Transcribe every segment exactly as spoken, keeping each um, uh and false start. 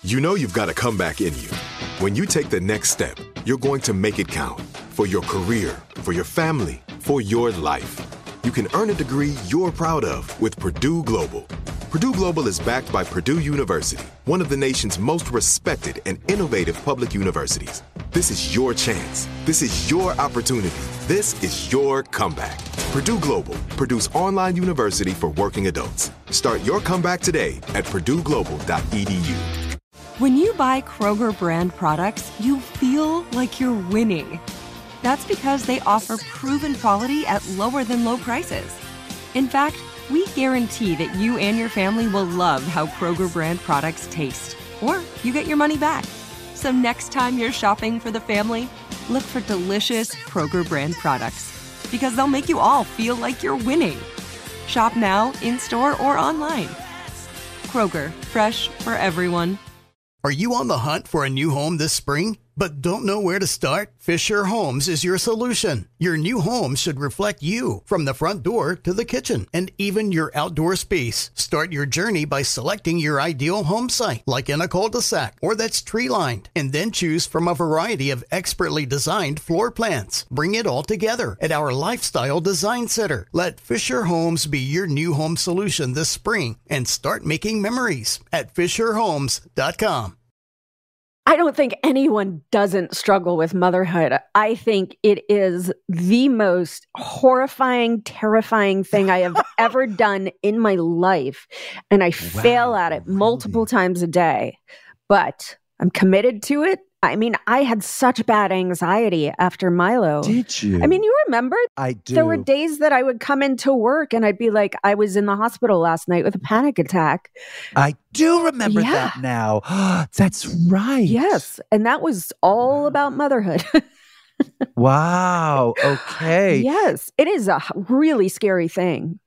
You know you've got a comeback in you. When you take the next step, you're going to make it count for your career, for your family, for your life. You can earn a degree you're proud of with Purdue Global. Purdue Global is backed by Purdue University, one of the nation's most respected and innovative public universities. This is your chance. This is your opportunity. This is your comeback. Purdue Global, Purdue's online university for working adults. Start your comeback today at purdue global dot e d u. When you buy Kroger brand products, you feel like you're winning. That's because they offer proven quality at lower than low prices. In fact, we guarantee that you and your family will love how Kroger brand products taste, or you get your money back. So next time you're shopping for the family, look for delicious Kroger brand products, because they'll make you all feel like you're winning. Shop now, in-store, or online. Kroger, fresh for everyone. Are you on the hunt for a new home this spring, but don't know where to start? Fisher Homes is your solution. Your new home should reflect you, from the front door to the kitchen, and even your outdoor space. Start your journey by selecting your ideal home site, like in a cul-de-sac or that's tree-lined, and then choose from a variety of expertly designed floor plans. Bring it all together at our Lifestyle Design Center. Let Fisher Homes be your new home solution this spring and start making memories at fisher homes dot com. I don't think anyone doesn't struggle with motherhood. I think it is the most horrifying, terrifying thing I have ever done in my life. And I wow, fail at it really? multiple times a day. But I'm committed to it. I mean, I had such bad anxiety after Milo. Did you? I mean, you remember? I do. There were days that I would come into work and I'd be like, I was in the hospital last night with a panic attack. I do remember yeah. that now. That's right. Yes. And that was all about motherhood. Wow. Okay. Yes. It is a really scary thing.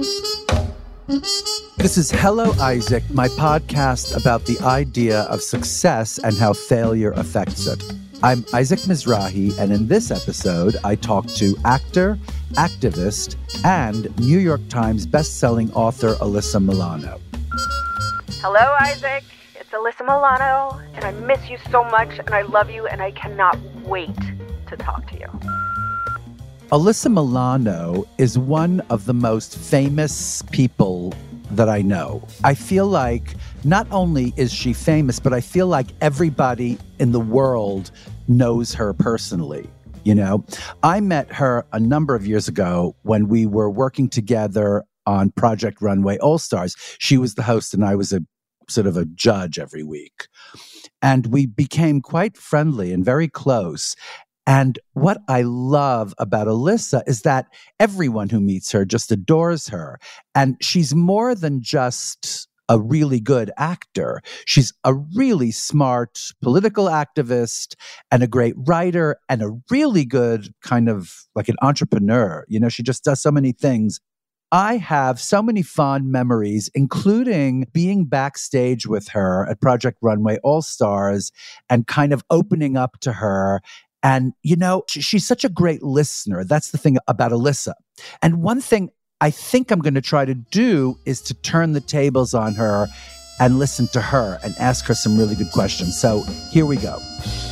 This is Hello, Isaac, my podcast about the idea of success and how failure affects it. I'm Isaac Mizrahi, and in this episode, I talk to actor, activist, and New York Times bestselling author Alyssa Milano. Hello, Isaac. It's Alyssa Milano, and I miss you so much, and I love you, and I cannot wait to talk to you. Alyssa Milano is one of the most famous people that I know. I feel like not only is she famous, but I feel like everybody in the world knows her personally. You know, I met her a number of years ago when we were working together on Project Runway All-Stars. She was the host and I was a sort of a judge every week. And we became quite friendly and very close. And what I love about Alyssa is that everyone who meets her just adores her. And she's more than just a really good actor. She's a really smart political activist and a great writer and a really good kind of like an entrepreneur. You know, she just does so many things. I have so many fond memories, including being backstage with her at Project Runway All-Stars and kind of opening up to her. And, you know, she, she's such a great listener. That's the thing about Alyssa. And one thing I think I'm going to try to do is to turn the tables on her and listen to her and ask her some really good questions. So here we go.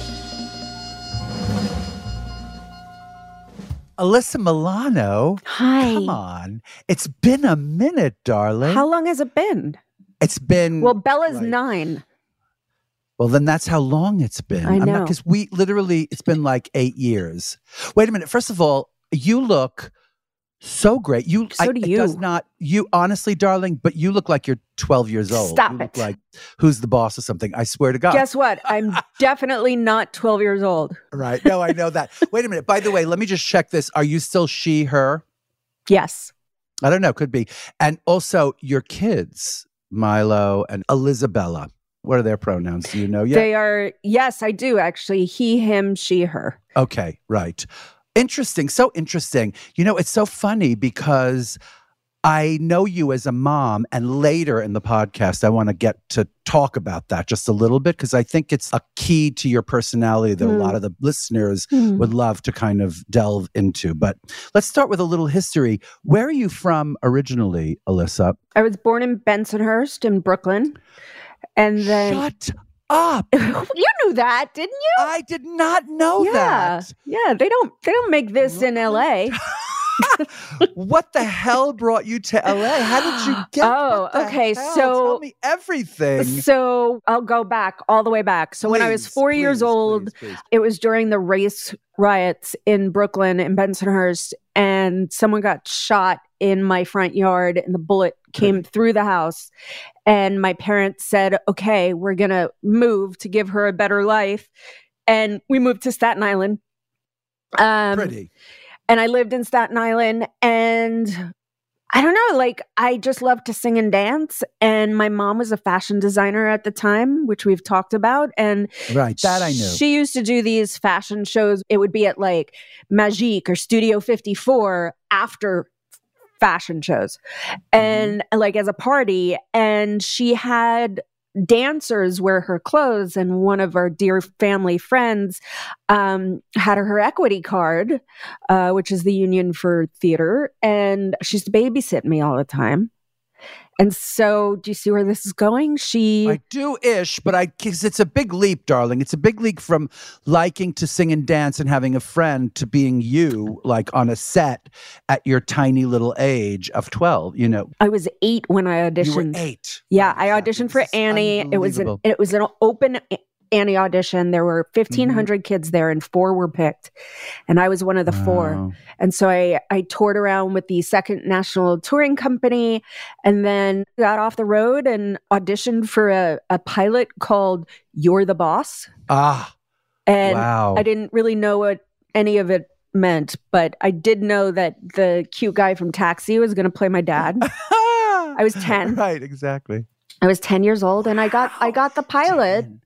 Alyssa Milano. Hi. Come on. It's been a minute, darling. How long has it been? It's been... Well, Bella's right. nine. Well, then that's how long it's been. I know. Because we literally, it's been like eight years. Wait a minute. First of all, you look so great. You, so I, do it you. does not, you honestly, darling, but you look like you're twelve years old. Stop you it. Look like Who's the Boss or something. I swear to God. Guess what? I'm definitely not twelve years old. Right. No, I know that. Wait a minute. By the way, let me just check this. Are you still she, her? Yes. I don't know. Could be. And also your kids, Milo and Elizabella. What are their pronouns? Do you know yet? They are, yes, I do actually. He, him, she, her. Okay, right. Interesting. So interesting. You know, it's so funny because I know you as a mom, and later in the podcast, I want to get to talk about that just a little bit because I think it's a key to your personality that mm. a lot of the listeners mm. would love to kind of delve into. But let's start with a little history. Where are you from originally, Alyssa? I was born in Bensonhurst in Brooklyn. And then Shut up. You knew that, didn't you? I did not know yeah. that. Yeah, they don't they don't make this in L A. What the hell brought you to L A? How did you get? Oh, okay. Hell? So tell me everything. So I'll go back all the way back. So please, when I was four please, years old, please, please. It was during the race riots in Brooklyn in Bensonhurst, and someone got shot in my front yard, and the bullet came Good. through the house. And my parents said, "Okay, we're gonna move to give her a better life," and we moved to Staten Island. Um, Pretty. And I lived in Staten Island, and I don't know, like, I just loved to sing and dance. And my mom was a fashion designer at the time, which we've talked about. And right, that I knew. She used to do these fashion shows. It would be at like Magique or Studio fifty-four after fashion shows, and mm-hmm. like as a party. And she had dancers wear her clothes, and one of our dear family friends um, had her equity card, uh, which is the Union for Theater, and she used to babysit me all the time. And so, do you see where this is going? She, I do-ish, but I, because it's a big leap, darling. It's a big leap from liking to sing and dance and having a friend to being you, like on a set at your tiny little age of twelve. You know, I was eight when I auditioned. You were eight. Yeah, I auditioned for Annie. It was an, it was an open Annie audition. There were fifteen hundred mm-hmm. kids there, and four were picked, and I was one of the wow. four. And so I I toured around with the Second National Touring Company, and then got off the road and auditioned for a, a pilot called You're the Boss. Ah, and wow. I didn't really know what any of it meant, but I did know that the cute guy from Taxi was going to play my dad. I was ten. Right, exactly. I was ten years old, and I got I got the pilot. ten.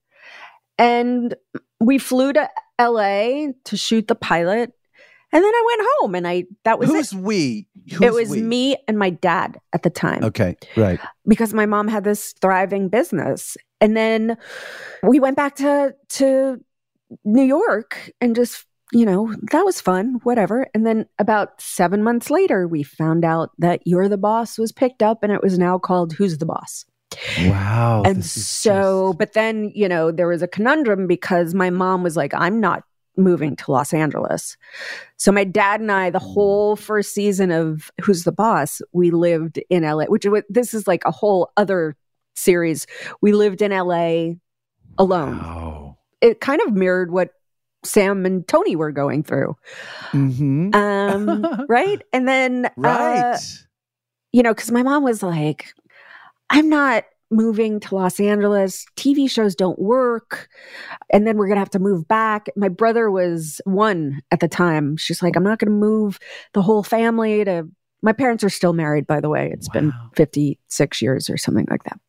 And we flew to L A to shoot the pilot. And then I went home, and I that was Who's it. we? Who's it was we? me and my dad at the time. Okay, right. Because my mom had this thriving business. And then we went back to to New York and just, you know, that was fun, whatever. And then about seven months later, we found out that You're the Boss was picked up, and it was now called Who's the Boss? Wow. And so, just... but then, you know, there was a conundrum because my mom was like, I'm not moving to Los Angeles. So my dad and I, the whole first season of Who's the Boss, we lived in L A, which this is like a whole other series. We lived in L A alone. Wow. It kind of mirrored what Sam and Tony were going through. Mm-hmm. Um, right. And then, right. Uh, you know, because my mom was like, I'm not moving to Los Angeles. T V shows don't work. And then we're going to have to move back. My brother was one at the time. She's like, I'm not going to move the whole family to, my parents are still married, by the way. It's wow. been fifty-six years or something like that.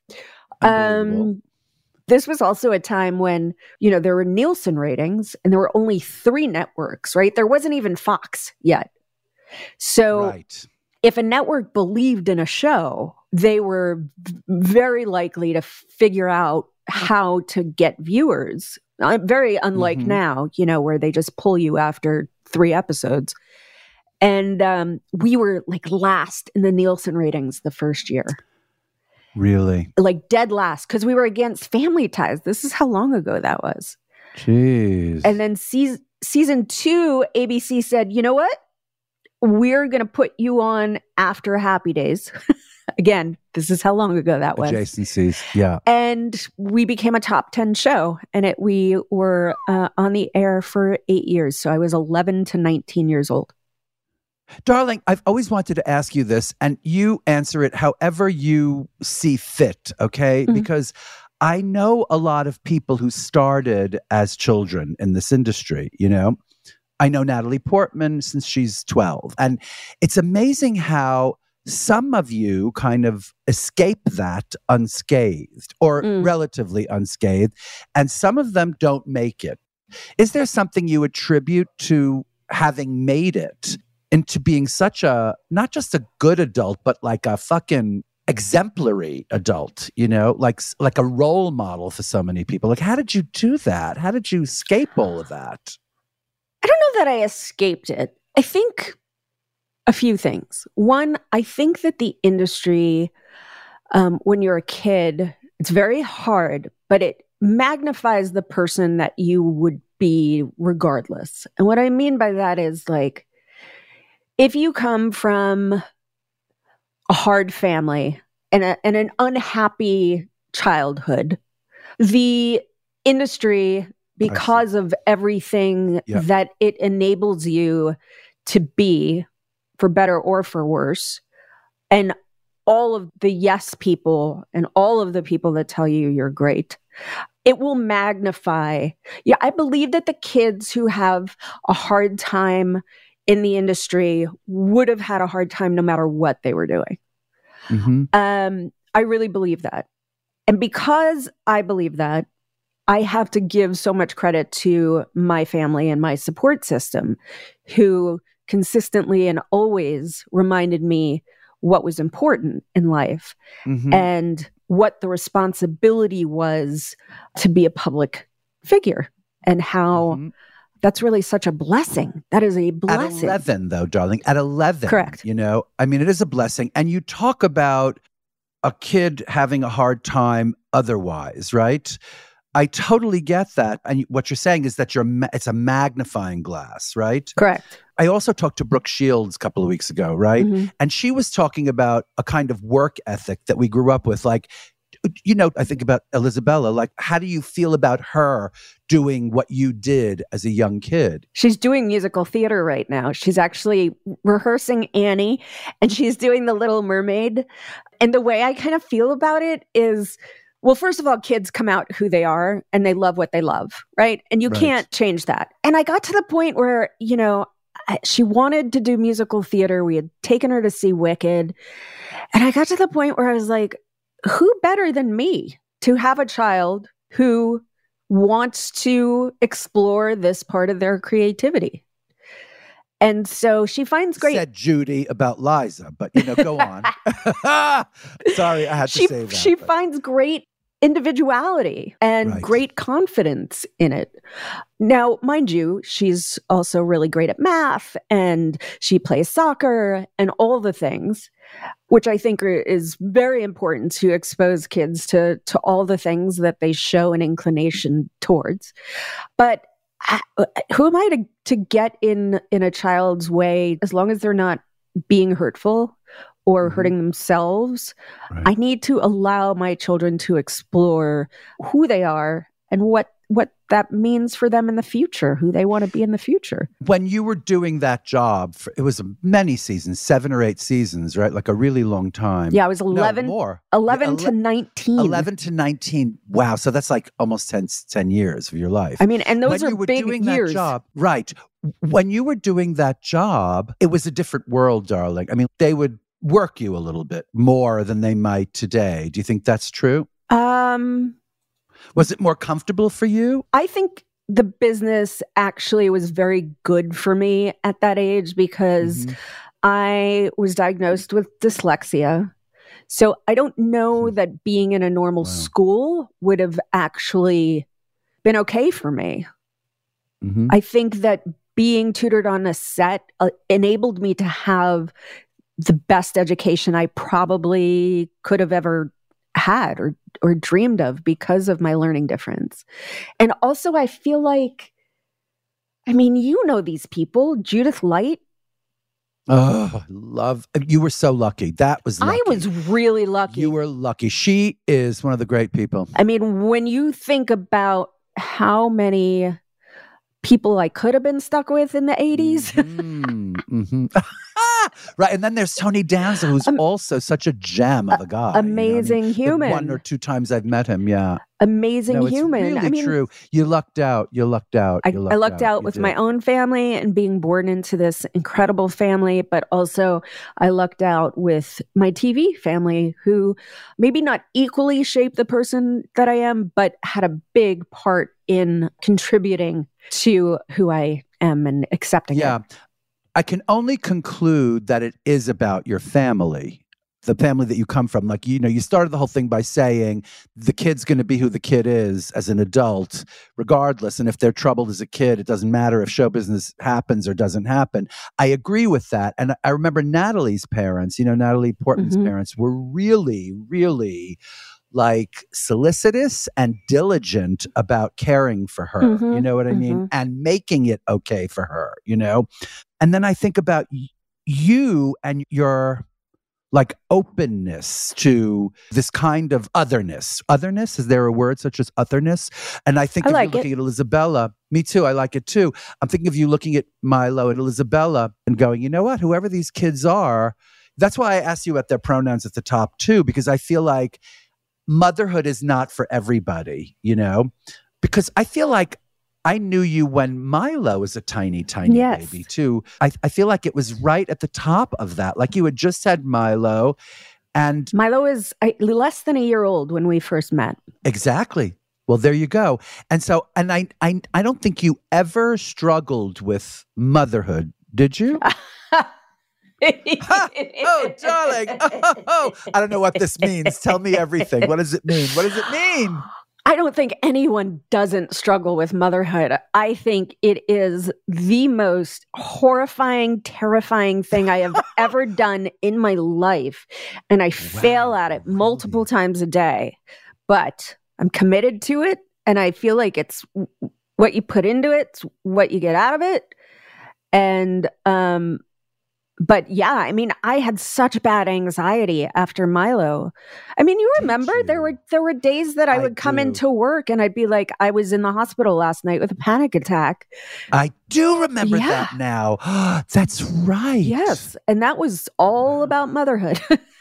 Um, this was also a time when, you know, there were Nielsen ratings, and there were only three networks, right? There wasn't even Fox yet. So right. if a network believed in a show, they were very likely to figure out how to get viewers. Uh, very unlike mm-hmm. now, you know, where they just pull you after three episodes. And um, we were like last in the Nielsen ratings the first year. Really? Like dead last, because we were against Family Ties. This is how long ago that was. Jeez. And then season, season two, A B C said, you know what? We're going to put you on after Happy Days. Again, this is how long ago that was. Adjacencies, yeah. And we became a top ten show, and it we were uh, on the air for eight years. So I was eleven to nineteen years old. Darling, I've always wanted to ask you this, and you answer it however you see fit, okay? Mm-hmm. Because I know a lot of people who started as children in this industry, you know? I know Natalie Portman since she's twelve. And it's amazing how some of you kind of escape that unscathed or mm. relatively unscathed, and some of them don't make it. Is there something you attribute to having made it into being such a, not just a good adult, but like a fucking exemplary adult, you know, like, like a role model for so many people? Like, how did you do that? How did you escape all of that? I don't know that I escaped it. I think a few things. One, I think that the industry, um, when you're a kid, it's very hard, but it magnifies the person that you would be regardless. And what I mean by that is, like, if you come from a hard family and, a, and an unhappy childhood, the industry, because of everything yeah. that it enables you to be, for better or for worse, and all of the yes people and all of the people that tell you you're great, it will magnify. Yeah, I believe that the kids who have a hard time in the industry would have had a hard time no matter what they were doing. Mm-hmm. Um, I really believe that. And because I believe that, I have to give so much credit to my family and my support system, who consistently and always reminded me what was important in life, mm-hmm. and what the responsibility was to be a public figure, and how mm-hmm. that's really such a blessing. That is a blessing. At eleven, though, darling, at eleven. Correct. You know, I mean, it is a blessing. And you talk about a kid having a hard time otherwise, right? I totally get that. And what you're saying is that you're ma- it's a magnifying glass, right? Correct. I also talked to Brooke Shields a couple of weeks ago, right? Mm-hmm. And she was talking about a kind of work ethic that we grew up with. Like, you know, I think about Elizabella. Like, how do you feel about her doing what you did as a young kid? She's doing musical theater right now. She's actually rehearsing Annie, and she's doing The Little Mermaid. And the way I kind of feel about it is, well, first of all, kids come out who they are and they love what they love, right? And you Right. can't change that. And I got to the point where, you know, I, she wanted to do musical theater. We had taken her to see Wicked. And I got to the point where I was like, who better than me to have a child who wants to explore this part of their creativity? And so she finds great. Said Judy about Liza, but you know, go on. Sorry, I had to she, say that. She but. finds great individuality and Right. great confidence in it. Now, mind you, she's also really great at math, and she plays soccer and all the things, which I think are, is very important to expose kids to, to all the things that they show an inclination towards. But I, who am I to, to get in, in a child's way, as long as they're not being hurtful or Mm-hmm. hurting themselves? Right. I need to allow my children to explore who they are and what what that means for them in the future, who they want to be in the future. When you were doing that job, for, it was many seasons, seven or eight seasons, right? Like a really long time. Yeah, I was eleven, no, more. eleven Ele- to nineteen. eleven to nineteen. Wow. So that's like almost ten, ten years of your life. I mean, and those when are you were big doing years. That job, right. When you were doing that job, it was a different world, darling. I mean, they would work you a little bit more than they might today. Do you think that's true? Um, Was it more comfortable for you? I think the business actually was very good for me at that age, because Mhm. I was diagnosed with dyslexia. So I don't know Mhm. that being in a normal Wow. school would have actually been okay for me. Mm-hmm. I think that being tutored on a set uh, enabled me to have the best education I probably could have ever had or or dreamed of, because of my learning difference. And also, I feel like, I mean, you know these people, Judith Light. Oh, love. You were so lucky. That was lucky. I was really lucky. You were lucky. She is one of the great people. I mean, when you think about how many people I could have been stuck with in the eighties. Mm-hmm. mm-hmm. Right. And then there's Tony Danza, who's Um, also such a gem of a guy. amazing you know what I mean? The human. one or two times I've met him. Yeah. Amazing No, it's human. really I mean, true. You lucked out. You lucked out. I, You I lucked out You with did. my own family and being born into this incredible family, but also I lucked out with my T V family, who maybe not equally shaped the person that I am, but had a big part in contributing to who I am and accepting Yeah. it. I can only conclude that it is about your family, the family that you come from. Like, you know, you started the whole thing by saying the kid's going to be who the kid is as an adult, regardless. And if they're troubled as a kid, it doesn't matter if show business happens or doesn't happen. I agree with that. And I remember Natalie's parents, you know, Natalie Portman's Mhm. parents were really, really like solicitous and diligent about caring for her. Mm-hmm, you know what I mm-hmm. mean? And making it okay for her, you know? And then I think about y- you and your like openness to this kind of otherness. Otherness, is there a word such as otherness? And I think I of like you looking it. at Isabella, me too, I like it too. I'm thinking of you looking at Milo and Isabella and going, you know what, whoever these kids are, that's why I asked you about their pronouns at the top too, because I feel like motherhood is not for everybody, you know, because I feel like I knew you when Milo was a tiny, tiny Yes. baby too. I, I feel like it was right at the top of that. Like you had just had Milo and Milo is uh, less than a year old when we first met. exactly. Well, there you go. And so, and I, I, I don't think you ever struggled with motherhood, did you? Oh, darling. Oh, oh, I don't know what this means. Tell me everything. What does it mean? What does it mean? I don't think anyone doesn't struggle with motherhood. I think it is the most horrifying, terrifying thing I have ever done in my life. And I fail at it multiple times a day. But I'm committed to it. And I feel like it's what you put into it, it's what you get out of it. And, um, But yeah, I mean, I had such bad anxiety after Milo. I mean, you remember you? there were there were days that I I would come do. into work and I'd be like, I was in the hospital last night with a panic attack. I do remember Yeah. that now. That's right. Yes, and that was all about motherhood.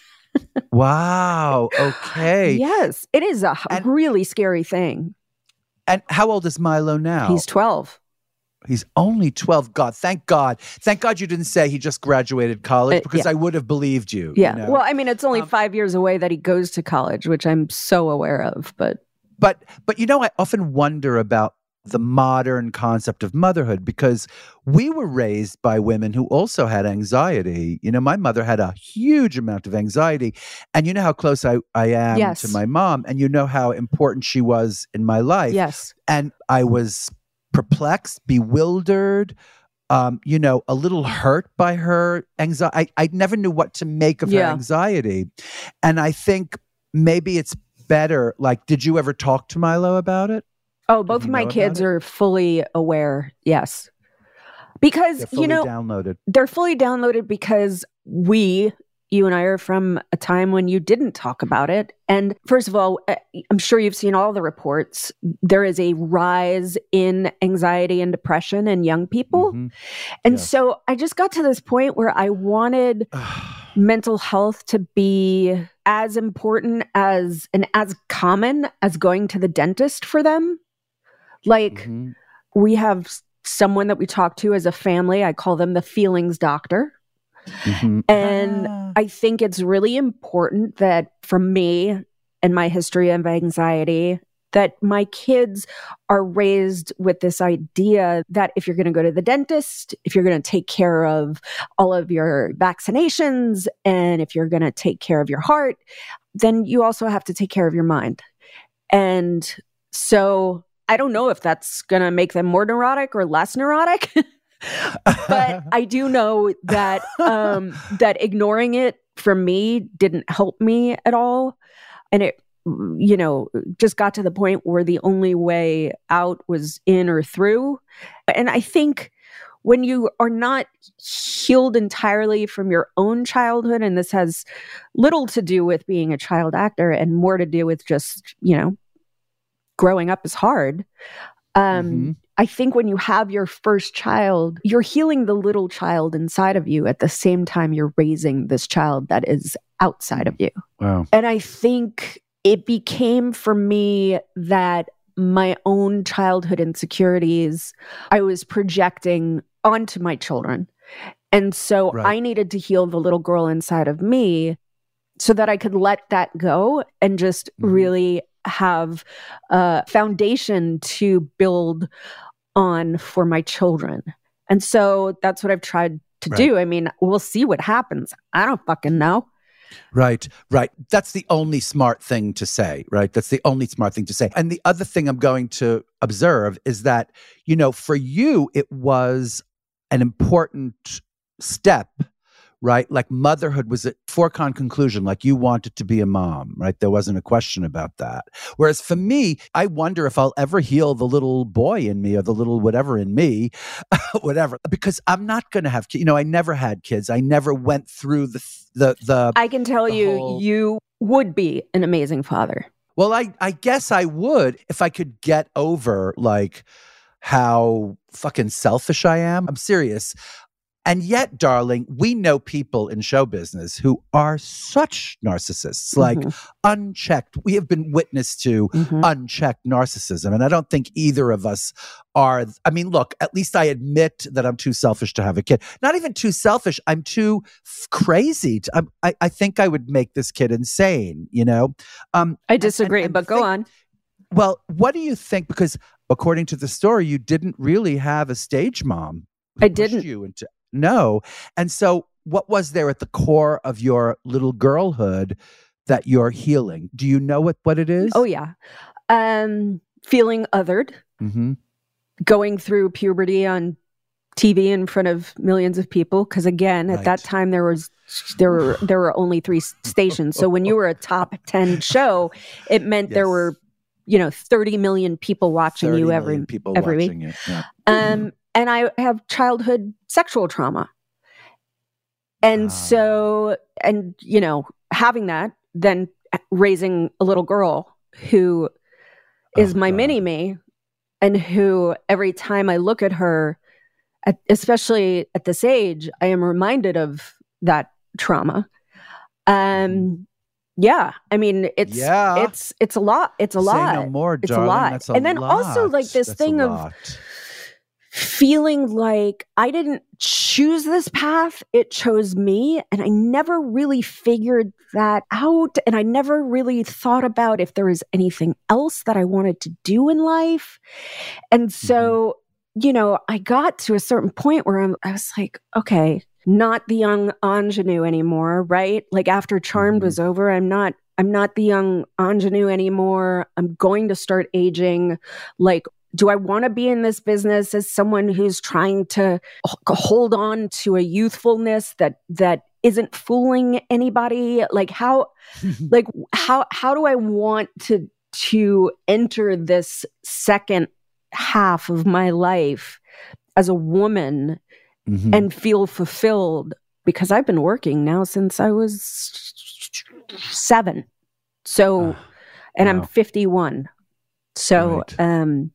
Wow. Okay. Yes, it is a h- And- really scary thing. And how old is Milo now? He's twelve. He's only twelve. God, thank God. Thank God you didn't say he just graduated college Uh, because yeah. I would have believed you. Yeah. You know? Well, I mean, it's only Um, five years away that he goes to college, which I'm so aware of. But But, but you know, I often wonder about the modern concept of motherhood because we were raised by women who also had anxiety. You know, my mother had a huge amount of anxiety. And you know how close I, I am Yes. to my mom. And you know how important she was in my life. yes, And I was perplexed, bewildered, um, you know, a little hurt by her anxiety. I, I never knew what to make of her Yeah. anxiety. And I think maybe it's better. Like, did you ever talk to Milo about it? oh, both you of my know about kids it? are fully aware. Yes, because They're fully you know. downloaded. They're fully downloaded because we, you and I are from a time when you didn't talk about it. And first of all, uh, I'm sure you've seen all the reports. There is a rise in anxiety and depression in young people. Mhm. And Yeah. so I just got to this point where I wanted mental health to be as important as and as common as going to the dentist for them. Like, Mhm. we have someone that we talk to as a family. I call them the feelings doctor. Mhm. And Ah. I think it's really important that for me and my history of anxiety, that my kids are raised with this idea that if you're going to go to the dentist, if you're going to take care of all of your vaccinations, and if you're going to take care of your heart, then you also have to take care of your mind. And so I don't know if that's going to make them more neurotic or less neurotic. But I do know that um, that ignoring it for me didn't help me at all. And it, you know, just got to the point where the only way out was in or through. And I think when you are not healed entirely from your own childhood, and this has little to do with being a child actor and more to do with just, you know, growing up is hard. Um, Mhm. I think when you have your first child, you're healing the little child inside of you at the same time you're raising this child that is outside of you. Wow. And I think it became for me that my own childhood insecurities, I was projecting onto my children. And so Right. I needed to heal the little girl inside of me so that I could let that go and just Mhm. really have a foundation to build on for my children. And so that's what I've tried to Right. do. I mean, we'll see what happens. I don't fucking know. Right, right. That's the only smart thing to say, right? That's the only smart thing to say. And the other thing I'm going to observe is that, you know, for you, it was an important step, right? Like motherhood was a foregone conclusion, like you wanted to be a mom, right? There wasn't a question about that. Whereas for me, I wonder if I'll ever heal the little boy in me or the little whatever in me, whatever, because I'm not going to have kids. You know, I never had kids. I never went through the, the, the, I can tell you, whole... you would be an amazing father. Well, I, I guess I would if I could get over like how fucking selfish I am. I'm serious. And yet, darling, we know people in show business who are such narcissists, like mm-hmm. unchecked. We have been witness to mm-hmm. unchecked narcissism. And I don't think either of us are. I mean, look, at least I admit that I'm too selfish to have a kid. Not even too selfish. I'm too f- crazy. To, I'm, I, I think I would make this kid insane, you know? Um, I disagree, and, and but think, go on. Well, what do you think? Because according to the story, you didn't really have a stage mom. I didn't. You into No. And so what was there at the core of your little girlhood that you're healing? Do you know what, what it is? Oh, yeah. Um, feeling othered, mm-hmm. going through puberty on T V in front of millions of people. Because again, at right. that time, there was there were there were only three stations. So when you were a top ten show, it meant yes. there were, you know, thirty million people watching you every, people every watching week. It. Yeah. Um, and I have childhood sexual trauma. And ah. so, and, you know, having that, then raising a little girl who is oh, my God. mini-me, and who every time I look at her, at, especially at this age, I am reminded of that trauma. Um, yeah, I mean, it's yeah. it's it's a lot. It's a Say lot. no more, it's darling. a lot. That's a and then lot. also like this That's thing of feeling like I didn't choose this path, it chose me. And I never really figured that out. And I never really thought about if there was anything else that I wanted to do in life. And so, mm-hmm. you know, I got to a certain point where I'm, I was like, okay, not the young ingenue anymore, right? Like after Charmed mm-hmm. was over, I'm not, I'm not the young ingenue anymore. I'm going to start aging. Like, do I want to be in this business as someone who's trying to hold on to a youthfulness that that isn't fooling anybody? Like how, like how how do I want to to enter this second half of my life as a woman mm-hmm. and feel fulfilled? Because I've been working now since I was seven, so uh, and wow. I'm fifty-one. So. Right. um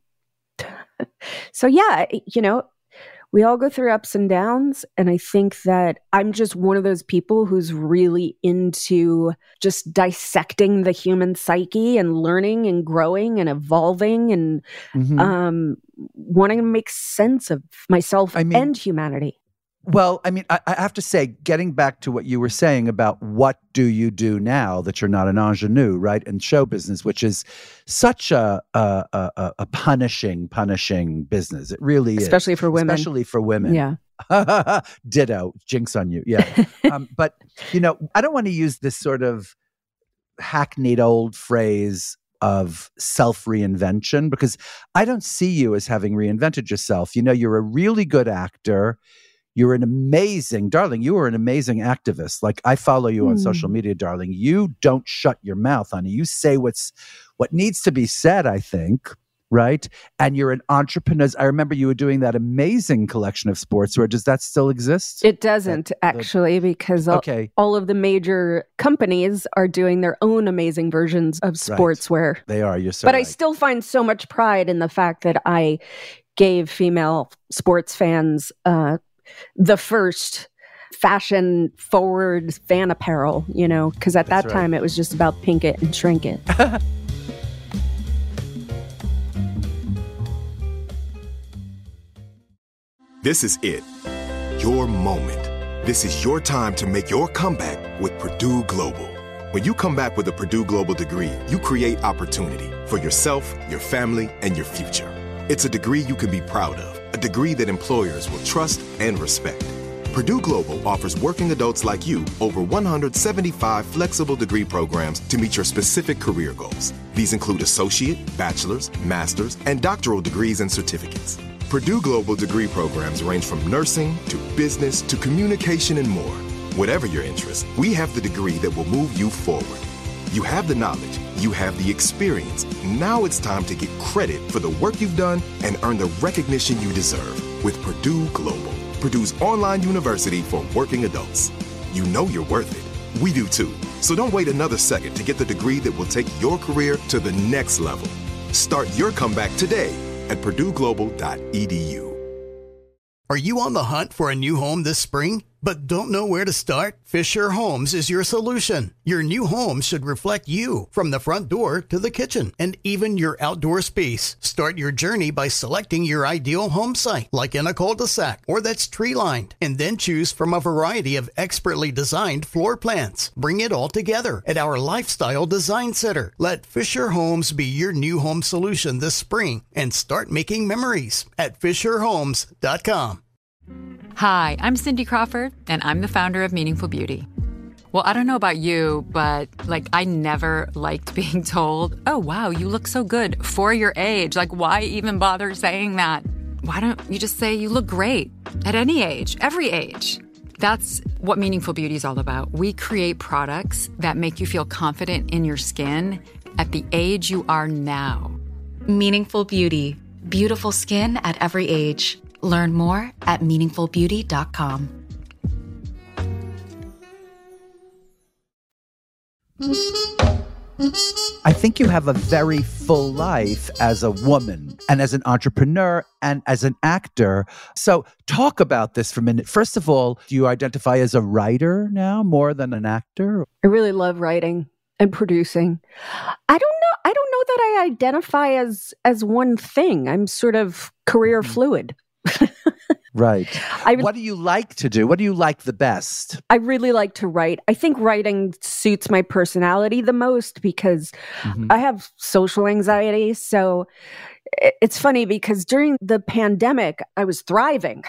So yeah, you know, we all go through ups and downs. And I think that I'm just one of those people who's really into just dissecting the human psyche and learning and growing and evolving and mm-hmm. um, wanting to make sense of myself I mean, and humanity. Well, I mean, I, I have to say, getting back to what you were saying about what do you do now that you're not an ingenue, right, in show business, which is such a a, a, a punishing, punishing business. It really is. Especially for women. Especially for women. Yeah. Ditto. Jinx on you. Yeah. um, but, you know, I don't want to use this sort of hackneyed old phrase of self-reinvention because I don't see you as having reinvented yourself. You know, you're a really good actor. You're an amazing, darling, you are an amazing activist. Like I follow you mm. on social media, darling. You don't shut your mouth, honey. You say what's what needs to be said, I think, right? And you're an entrepreneur. I remember you were doing that amazing collection of sportswear. Does that still exist? It doesn't, that, actually, because all, okay. all of the major companies are doing their own amazing versions of sportswear. Right. They are, you're so But right. I still find so much pride in the fact that I gave female sports fans uh, the first fashion forward fan apparel, you know, because at That's that right. time it was just about pink it and shrink it. This is it. Your moment. This is your time to make your comeback with Purdue Global. When you come back with a Purdue Global degree, you create opportunity for yourself, your family, and your future. It's a degree you can be proud of. A degree that employers will trust and respect. Purdue Global offers working adults like you over one hundred seventy-five flexible degree programs to meet your specific career goals. These include associate, bachelor's, master's, and doctoral degrees and certificates. Purdue Global degree programs range from nursing to business to communication and more. Whatever your interest, we have the degree that will move you forward. You have the knowledge, you have the experience. Now it's time to get credit for the work you've done and earn the recognition you deserve with Purdue Global, Purdue's online university for working adults. You know you're worth it. We do too. So don't wait another second to get the degree that will take your career to the next level. Start your comeback today at purdue global dot e d u. Are you on the hunt for a new home this spring, but don't know where to start? Fisher Homes is your solution. Your new home should reflect you from the front door to the kitchen and even your outdoor space. Start your journey by selecting your ideal home site, like in a cul-de-sac or that's tree-lined, and then choose from a variety of expertly designed floor plans. Bring it all together at our Lifestyle Design Center. Let Fisher Homes be your new home solution this spring and start making memories at fisher homes dot com. Hi, I'm Cindy Crawford, and I'm the founder of Meaningful Beauty. Well, I don't know about you, but like I never liked being told, oh, wow, you look so good for your age. Like, why even bother saying that? Why don't you just say you look great at any age, every age? That's what Meaningful Beauty is all about. We create products that make you feel confident in your skin at the age you are now. Meaningful Beauty. Beautiful skin at every age. Learn more at meaningful beauty dot com. I think you have a very full life as a woman and as an entrepreneur and as an actor. So talk about this for a minute. First of all, do you identify as a writer now more than an actor? I really love writing and producing. I don't know. I don't know that I identify as as one thing. I'm sort of career fluid. Right. I, what do you like to do? What do you like the best? I really like to write. I think writing suits my personality the most because mm-hmm. I have social anxiety. So it's funny because during the pandemic, I was thriving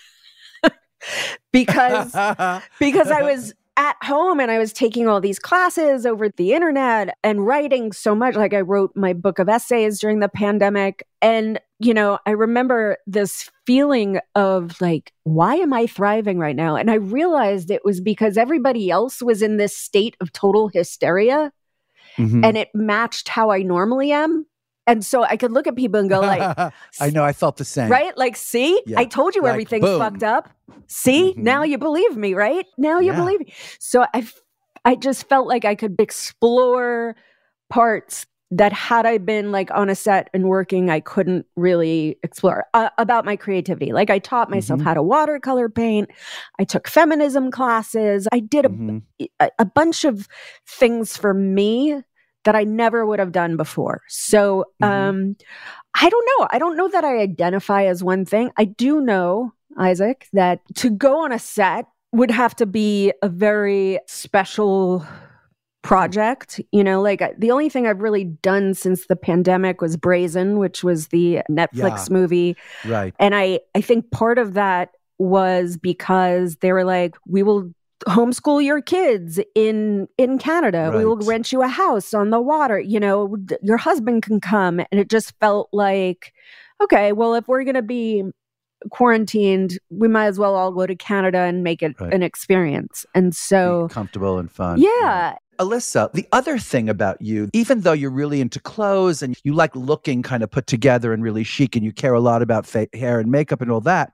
because because I was at home and I was taking all these classes over the internet and writing so much. Like I wrote my book of essays during the pandemic. And, you know, I remember this feeling of like, why am I thriving right now? And I realized it was because everybody else was in this state of total hysteria mm-hmm. and it matched how I normally am. And so I could look at people and go like, I know, I felt the same. Right? Like, see, yeah. I told you like, everything's boom. fucked up. See, mm-hmm. now you believe me, right? Now you yeah. believe me. So I, I just felt like I could explore parts that had I been like on a set and working, I couldn't really explore uh, about my creativity. Like I taught myself mm-hmm. how to watercolor paint. I took feminism classes. I did a, mm-hmm. a, a bunch of things for me that I never would have done before. So mm-hmm. um, I don't know. I don't know that I identify as one thing. I do know, Isaac, that to go on a set would have to be a very special project. You know, like the only thing I've really done since the pandemic was Brazen, which was the Netflix yeah. movie. Right. And I, I think part of that was because they were like, we will homeschool your kids in in Canada. Right. We will rent you a house on the water. You know, your husband can come. And it just felt like, okay, well, if we're going to be quarantined, we might as well all go to Canada and make it right. an experience. And so be comfortable and fun. Yeah. yeah. Alyssa, the other thing about you, even though you're really into clothes and you like looking kind of put together and really chic and you care a lot about fa- hair and makeup and all that,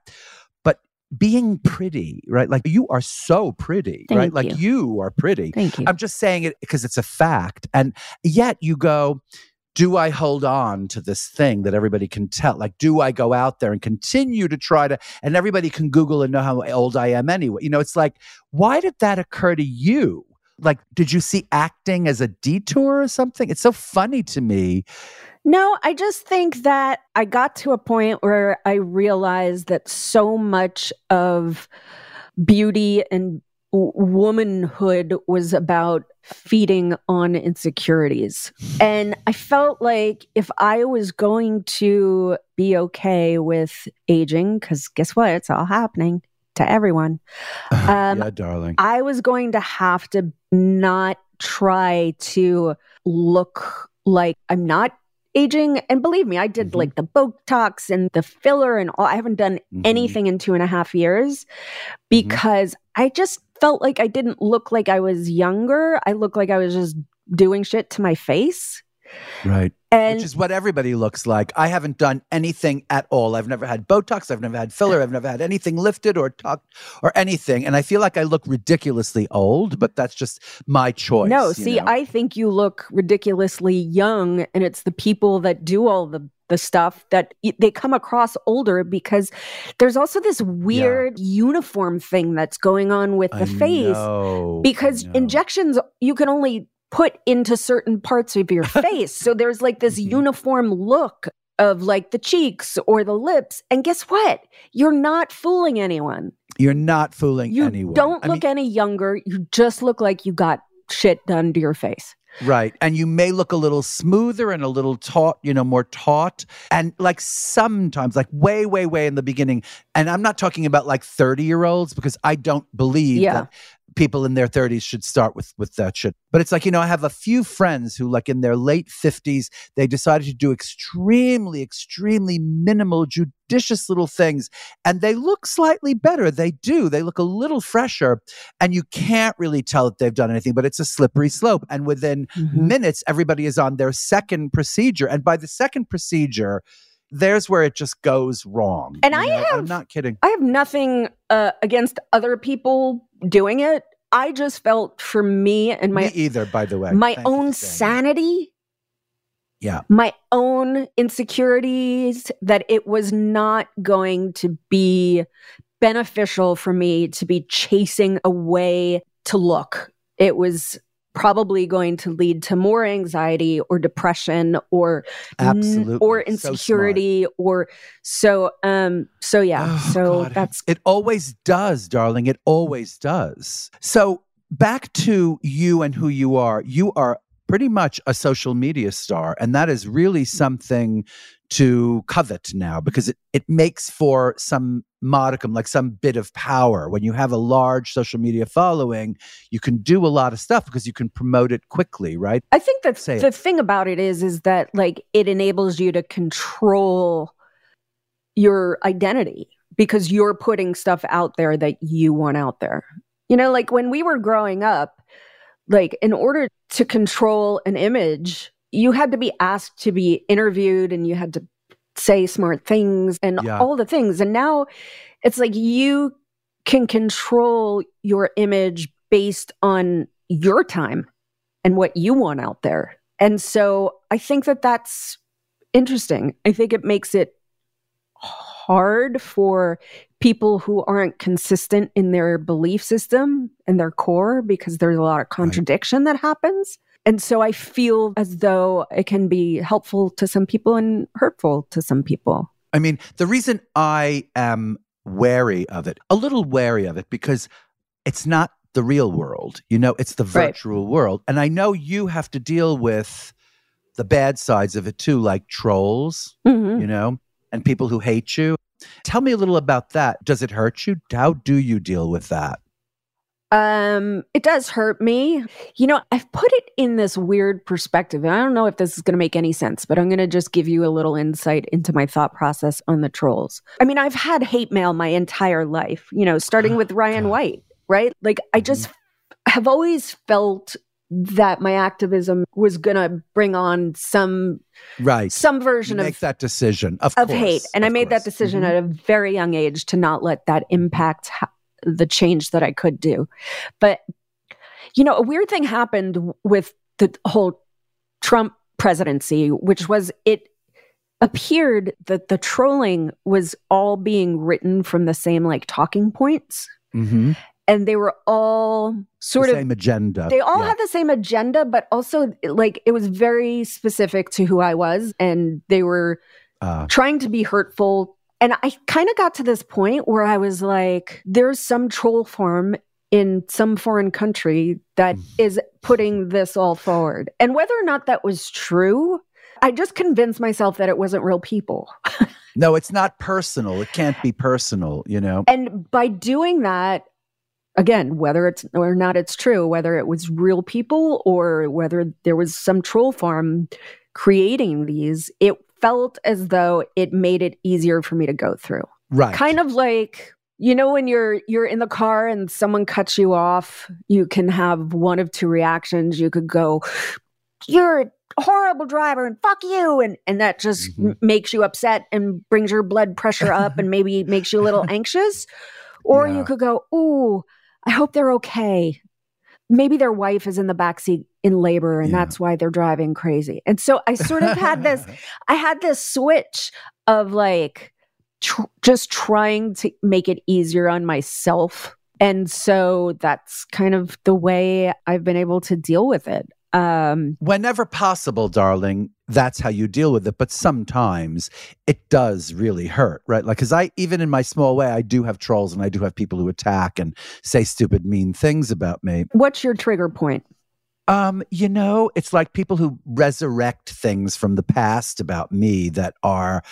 being pretty, right? Like you are so pretty, Thank right? you. Like you are pretty. Thank you. I'm just saying it because it's a fact. And yet you go, do I hold on to this thing that everybody can tell? Like, do I go out there and continue to try to, and everybody can Google and know how old I am anyway. You know, it's like, why did that occur to you? Like, did you see acting as a detour or something? It's so funny to me. No, I just think that I got to a point where I realized that so much of beauty and w- womanhood was about feeding on insecurities. And I felt like if I was going to be okay with aging, because guess what? It's all happening to everyone. Um, yeah, darling. I was going to have to not try to look like I'm not aging. And believe me, I did Mm-hmm. like the Botox and the filler and all. I haven't done Mhm. anything in two and a half years because I just felt like I didn't look like I was younger. I looked like I was just doing shit to my face. Right. And Which is what everybody looks like. I haven't done anything at all. I've never had Botox. I've never had filler. I've never had anything lifted or tucked or anything. And I feel like I look ridiculously old, but that's just my choice. no, you see, know? I think you look ridiculously young, and it's the people that do all the the stuff that y- they come across older because there's also this weird uniform thing that's going on with the I face know, because I know. injections you can only put into certain parts of your face. So there's like this Mhm. uniform look of like the cheeks or the lips. And guess what? You're not fooling anyone. You're not fooling You anyone. don't I look mean, any younger. You just look like you got shit done to your face. right. And you may look a little smoother and a little taut, you know, more taut. And like sometimes, like way, way, way in the beginning. And I'm not talking about like thirty year olds because I don't believe Yeah. that people in their thirties should start with with that shit. But it's like, you know, I have a few friends who like in their late fifties, they decided to do extremely, extremely minimal, judicious little things. And they look slightly better. They do. They look a little fresher. And you can't really tell that they've done anything, but it's a slippery slope. And within Mhm. minutes, everybody is on their second procedure. And by the second procedure, there's where it just goes wrong. And you I know? have- I'm not kidding. I have nothing uh, against other people doing it. I just felt for me and my Me either, by the way. my Thank you own for saying that. sanity, Yeah. my own insecurities, that it was not going to be beneficial for me to be chasing a way to look. It was probably going to lead to more anxiety or depression or Absolutely. or So smart. insecurity or so um so yeah Oh, so God. that's It always does, darling. It always does. So back to you and who you are. You are pretty much a social media star, and that is really something to covet now because it, it makes for some modicum, like some bit of power. When you have a large social media following, you can do a lot of stuff because you can promote it quickly, right? I think that Say it. the thing about it is is that like it enables you to control your identity because you're putting stuff out there that you want out there. You know, like when we were growing up, like in order to control an image, you had to be asked to be interviewed and you had to say smart things and Yeah. all the things. And now it's like you can control your image based on your time and what you want out there. And so I think that that's interesting. I think it makes it hard for people who aren't consistent in their belief system and their core because there's a lot of contradiction that happens. And so I feel as though it can be helpful to some people and hurtful to some people. I mean, the reason I am wary of it, a little wary of it, because it's not the real world. You know, it's the Right. virtual world. And I know you have to deal with the bad sides of it too, like trolls, Mhm. you know, and people who hate you. Tell me a little about that. Does it hurt you? How do you deal with that? Um, it does hurt me. You know, I've put it in this weird perspective. And I don't know if this is going to make any sense, but I'm going to just give you a little insight into my thought process on the trolls. I mean, I've had hate mail my entire life, you know, starting with Ryan God. White, right? Like, I just have always felt that my activism was going to bring on some Right. some You version make of that decision, of, of course, hate. And I of made that course. decision Mhm. at a very young age to not let that impact ha- the change that I could do. But, you know, a weird thing happened w- with the whole Trump presidency, which was it appeared that the trolling was all being written from the same like talking points. Mhm. And they were all sort The of same agenda. they all Yeah. had the same agenda, but also like it was very specific to who I was. And they were Uh, trying to be hurtful. And I kind of got to this point where I was like, there's some troll farm in some foreign country that is putting this all forward. And whether or not that was true, I just convinced myself that it wasn't real people. no, it's not personal. It can't be personal, you know? And by doing that, again, whether it's or not it's true, whether it was real people or whether there was some troll farm, creating these, it felt as though it made it easier for me to go through. Right. Kind of like, you know, when you're you're in the car and someone cuts you off, you can have one of two reactions. You could go, "You're a horrible driver and fuck you," and and that just mm-hmm. m- makes you upset and brings your blood pressure up and maybe makes you a little anxious. Or yeah. you could go, "Ooh, I hope they're okay. Maybe their wife is in the backseat in labor and yeah. that's why they're driving crazy." And so I sort of had this, I had this switch of like tr- just trying to make it easier on myself. And so that's kind of the way I've been able to deal with it. Um, Whenever possible, darling, that's how you deal with it. But sometimes it does really hurt, right? Like, because I, even in my small way, I do have trolls and I do have people who attack and say stupid, mean things about me. What's your trigger point? Um, you know, it's like people who resurrect things from the past about me that are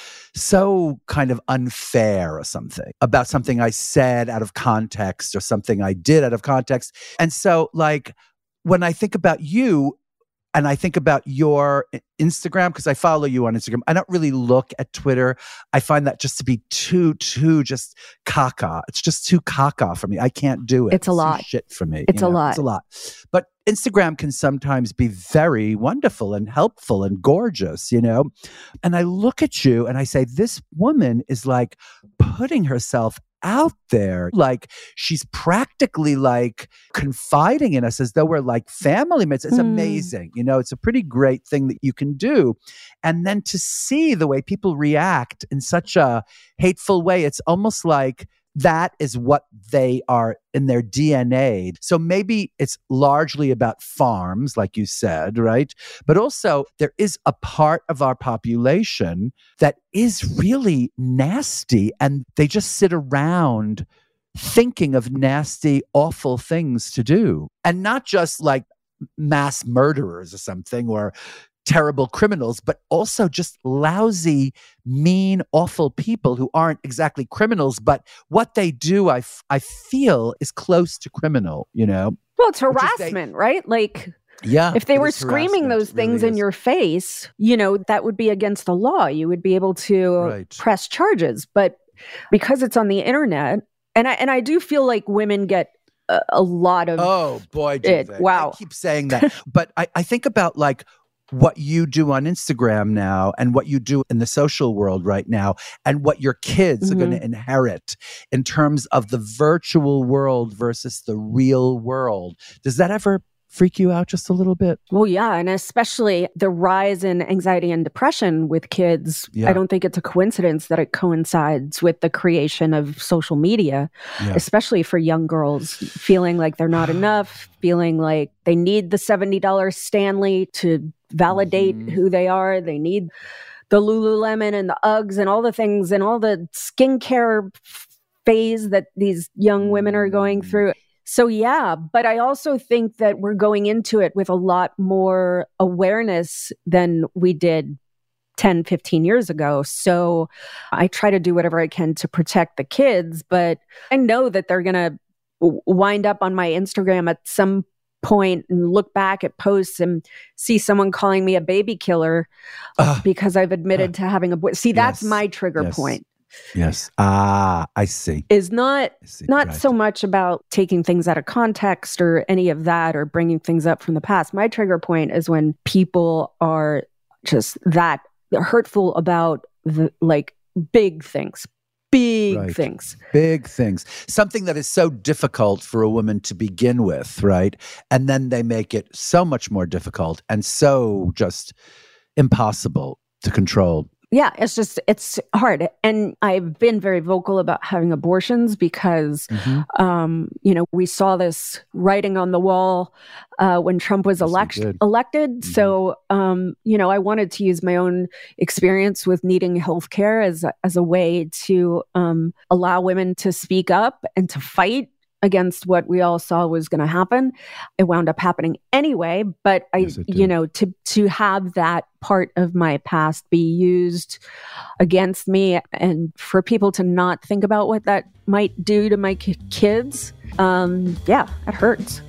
so kind of unfair or something, about something I said out of context or something I did out of context. And so, like, when I think about you and I think about your Instagram, because I follow you on Instagram, I don't really look at Twitter. I find that just to be too, too just caca. It's just too caca for me. I can't do it. It's a lot. It's shit for me. It's you a know? lot. It's a lot. But Instagram can sometimes be very wonderful and helpful and gorgeous, you know? And I look at you and I say, this woman is like putting herself out there, like she's practically like confiding in us as though we're like family mates. It's mm. amazing. You know, it's a pretty great thing that you can do. And then to see the way people react in such a hateful way, it's almost like that is what they are in their D N A. So maybe it's largely about farms, like you said, right? But also there is a part of our population that is really nasty and they just sit around thinking of nasty, awful things to do. And not just like mass murderers or something or terrible criminals, but also just lousy, mean, awful people who aren't exactly criminals, but what they do, I, f- I feel, is close to criminal, you know? Well, it's harassment, they, right? Like, yeah, if they were screaming those things really in your face, you know, that would be against the law. You would be able to right. press charges. But because it's on the internet, and I, and I do feel like women get a, a lot of... Oh, boy, do it. they. Wow. I keep saying that. But I, I think about, like, what you do on Instagram now and what you do in the social world right now and what your kids mm-hmm. are going to inherit in terms of the virtual world versus the real world. Does that ever freak you out just a little bit? Well, yeah. And especially the rise in anxiety and depression with kids. Yeah. I don't think it's a coincidence that it coincides with the creation of social media, yeah. especially for young girls feeling like they're not enough, feeling like they need the seventy dollars Stanley to validate mm-hmm. who they are. They need the Lululemon and the Uggs and all the things and all the skincare phase that these young women are going through. So yeah, but I also think that we're going into it with a lot more awareness than we did ten, fifteen years ago. So I try to do whatever I can to protect the kids, but I know that they're going to wind up on my Instagram at some point and look back at posts and see someone calling me a baby killer uh, because I've admitted uh, to having a boy. See, that's yes, my trigger yes, point. Yes. Ah, I see. Is not see, not right. so much about taking things out of context or any of that or bringing things up from the past. My trigger point is when people are just that hurtful about the, like big things. Big right. things. Big things. Something that is so difficult for a woman to begin with, right? And then they make it so much more difficult and so just impossible to control. Yeah, it's just, it's hard. And I've been very vocal about having abortions because, mm-hmm. um, you know, we saw this writing on the wall uh, when Trump was yes, elect- elected. Mm-hmm. So, um, you know, I wanted to use my own experience with needing healthcare as, as a way to um, allow women to speak up and to fight against what we all saw was going to happen. It wound up happening anyway, but I, yes, you know, to to have that part of my past be used against me and for people to not think about what that might do to my k- kids, um, yeah, it hurts.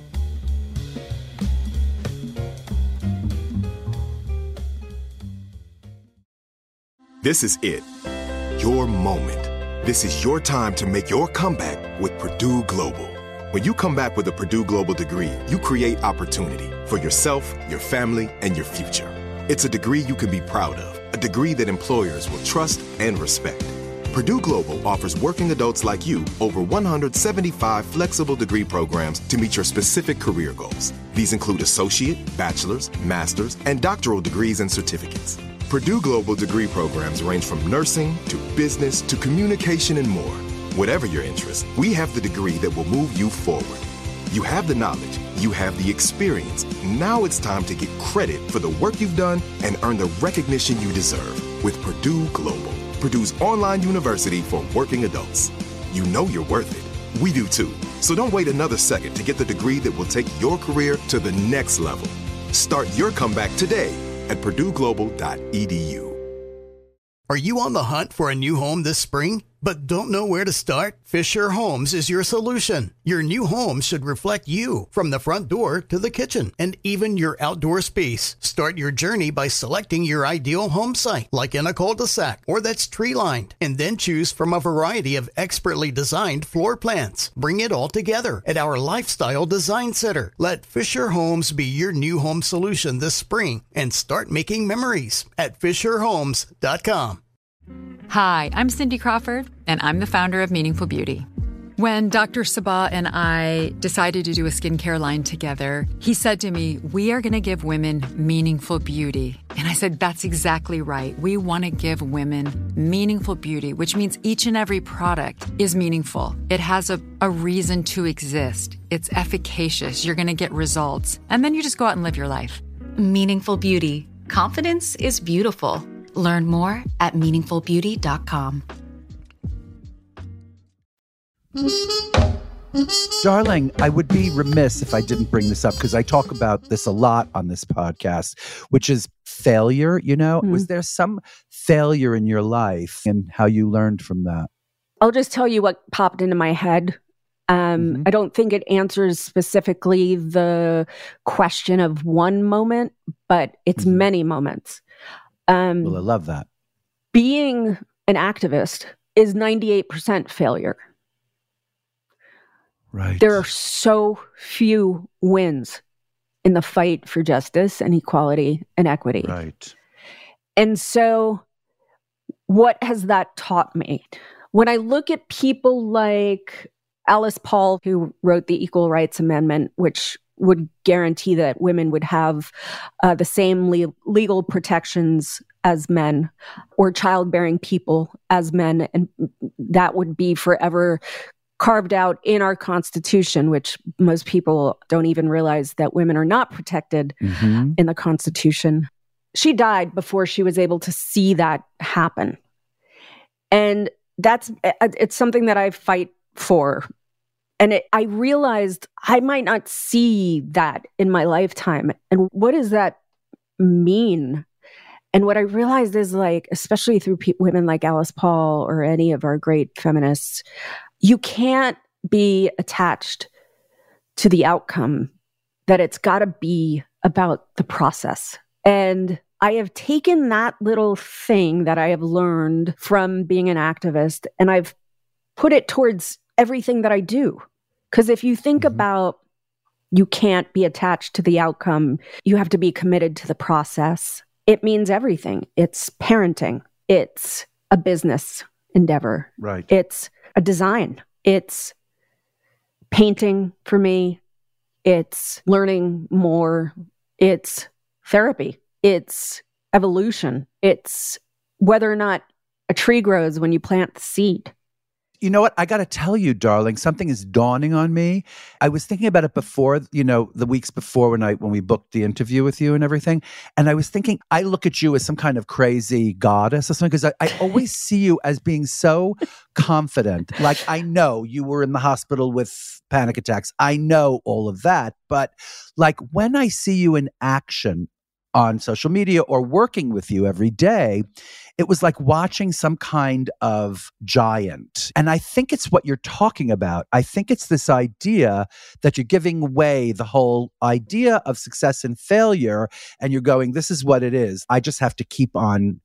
This is it. Your moment. This is your time to make your comeback with Purdue Global. When you come back with a Purdue Global degree, you create opportunity for yourself, your family, and your future. It's a degree you can be proud of, a degree that employers will trust and respect. Purdue Global offers working adults like you over one hundred seventy-five flexible degree programs to meet your specific career goals. These include associate, bachelor's, master's, and doctoral degrees and certificates. Purdue Global degree programs range from nursing to business to communication and more. Whatever your interest, we have the degree that will move you forward. You have the knowledge, you have the experience. Now it's time to get credit for the work you've done and earn the recognition you deserve with Purdue Global, Purdue's online university for working adults. You know you're worth it. We do too. So don't wait another second to get the degree that will take your career to the next level. Start your comeback today at purdue global dot e d u. Are you on the hunt for a new home this spring, but don't know where to start? Fisher Homes is your solution. Your new home should reflect you, from the front door to the kitchen, and even your outdoor space. Start your journey by selecting your ideal home site, like in a cul-de-sac or that's tree-lined, and then choose from a variety of expertly designed floor plans. Bring it all together at our Lifestyle Design Center. Let Fisher Homes be your new home solution this spring and start making memories at fisher homes dot com. Hi, I'm Cindy Crawford, and I'm the founder of Meaningful Beauty. When Doctor Sabah and I decided to do a skincare line together, he said to me, we are going to give women meaningful beauty. And I said, that's exactly right. We want to give women meaningful beauty, which means each and every product is meaningful. It has a, a reason to exist. It's efficacious. You're going to get results. And then you just go out and live your life. Meaningful Beauty. Confidence is beautiful. Learn more at meaningful beauty dot com. Darling, I would be remiss if I didn't bring this up because I talk about this a lot on this podcast, which is failure. You know, mm-hmm. Was there some failure in your life and how you learned from that? I'll just tell you what popped into my head. Um, mm-hmm. I don't think it answers specifically the question of one moment, but it's mm-hmm. many moments. Um, well, I love that. Being an activist is ninety-eight percent failure. Right. There are so few wins in the fight for justice and equality and equity. Right. And so what has that taught me? When I look at people like Alice Paul, who wrote the Equal Rights Amendment, which would guarantee that women would have uh, the same le- legal protections as men, or childbearing people as men, and that would be forever carved out in our Constitution, which most people don't even realize that women are not protected mm-hmm. in the Constitution. She died before she was able to see that happen. And that's, it's something that I fight for. And it, I realized I might not see that in my lifetime. And what does that mean? And what I realized is, like, especially through pe- women like Alice Paul or any of our great feminists, you can't be attached to the outcome, that it's got to be about the process. And I have taken that little thing that I have learned from being an activist, and I've put it towards everything that I do. Because if you think mm-hmm. about, you can't be attached to the outcome, you have to be committed to the process. It means everything. It's parenting. It's a business endeavor. Right. It's a design. It's painting for me. It's learning more. It's therapy. It's evolution. It's whether or not a tree grows when you plant the seed. You know what? I got to tell you, darling, something is dawning on me. I was thinking about it before, you know, the weeks before when I when we booked the interview with you and everything. And I was thinking, I look at you as some kind of crazy goddess or something, because I, I always see you as being so confident. Like, I know you were in the hospital with panic attacks. I know all of that. But like, when I see you in action on social media or working with you every day, it was like watching some kind of giant. And I think it's what you're talking about. I think it's this idea that you're giving away the whole idea of success and failure, and you're going, this is what it is. I just have to keep on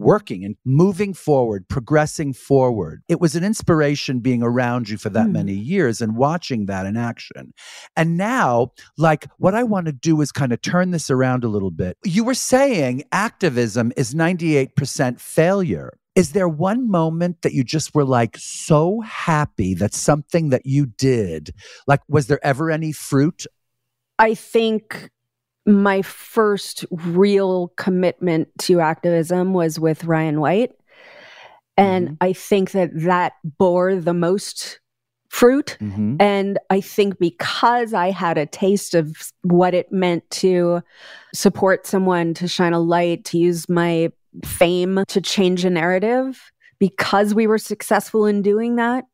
working and moving forward, progressing forward. It was an inspiration being around you for that mm. many years and watching that in action. And now, like, what I want to do is kind of turn this around a little bit. You were saying activism is ninety-eight percent failure. Is there one moment that you just were like so happy that something that you did, like, was there ever any fruit? I think my first real commitment to activism was with Ryan White. And mm-hmm. I think that that bore the most fruit. Mm-hmm. And I think because I had a taste of what it meant to support someone, to shine a light, to use my fame to change a narrative, because we were successful in doing that.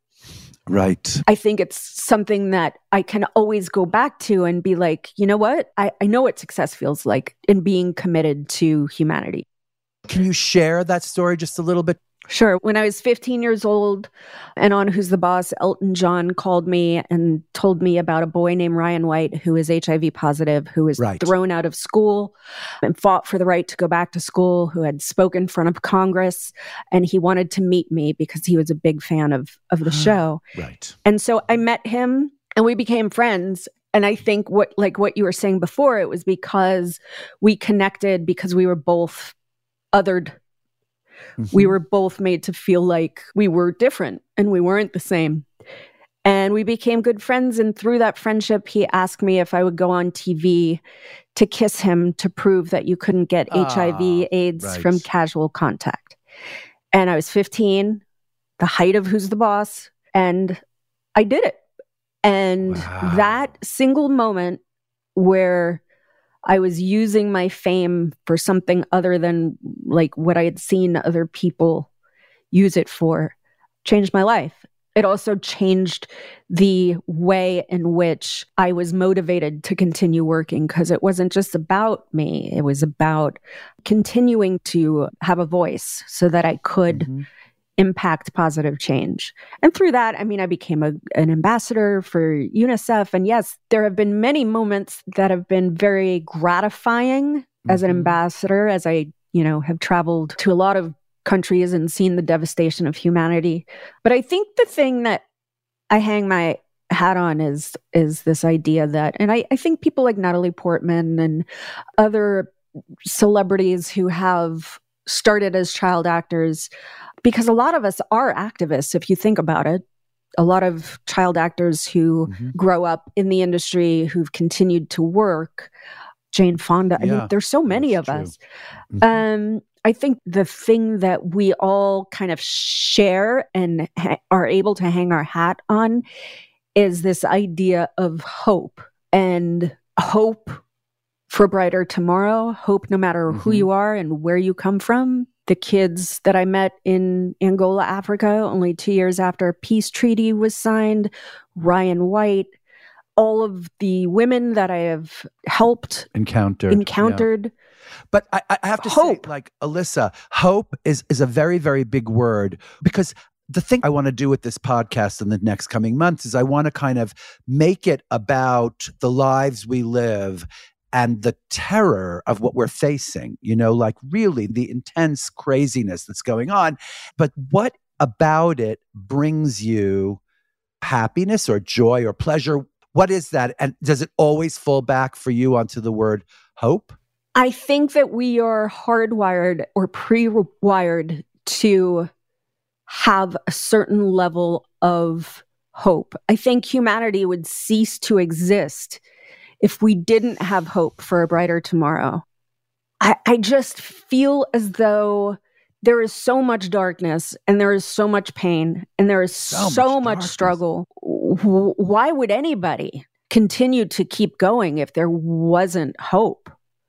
Right. I think it's something that I can always go back to and be like, you know what? I, I know what success feels like in being committed to humanity. Can you share that story just a little bit? Sure. When I was fifteen years old and on Who's the Boss, Elton John called me and told me about a boy named Ryan White who is H I V positive, who was right. thrown out of school and fought for the right to go back to school, who had spoken in front of Congress. And he wanted to meet me because he was a big fan of, of the show. Right. And so I met him and we became friends. And I think what, like what you were saying before, it was because we connected because we were both othered. Mm-hmm. We were both made to feel like we were different and we weren't the same. And we became good friends. And through that friendship, he asked me if I would go on T V to kiss him to prove that you couldn't get ah, H I V AIDS right. from casual contact. And I was fifteen, the height of Who's the Boss, and I did it. And wow. that single moment where I was using my fame for something other than like what I had seen other people use it for changed my life. It also changed the way in which I was motivated to continue working, because it wasn't just about me. It was about continuing to have a voice so that I could mm-hmm. impact positive change. And through that, I mean, I became a, an ambassador for UNICEF. And yes, there have been many moments that have been very gratifying mm-hmm. as an ambassador, as I, you know, have traveled to a lot of countries and seen the devastation of humanity. But I think the thing that I hang my hat on is, is this idea that, and I, I think people like Natalie Portman and other celebrities who have started as child actors, because a lot of us are activists, if you think about it. A lot of child actors who mm-hmm. grow up in the industry, who've continued to work. Jane Fonda. Yeah, I mean, there's so many of true. us. Mm-hmm. Um, I think the thing that we all kind of share and ha- are able to hang our hat on is this idea of hope, and hope for a brighter tomorrow, hope no matter mm-hmm. who you are and where you come from. The kids that I met in Angola, Africa, only two years after a peace treaty was signed, Ryan White, all of the women that I have helped encountered, encountered. Yeah. But I, I have to hope. say, like, Alyssa, hope is, is a very, very big word, because the thing I want to do with this podcast in the next coming months is I want to kind of make it about the lives we live and the terror of what we're facing, you know, like really the intense craziness that's going on. But what about it brings you happiness or joy or pleasure? What is that? And does it always fall back for you onto the word hope? I think that we are hardwired or pre-wired to have a certain level of hope. I think humanity would cease to exist if we didn't have hope for a brighter tomorrow. I, I just feel as though there is so much darkness and there is so much pain and there is so, so much, much struggle. W- why would anybody continue to keep going if there wasn't hope?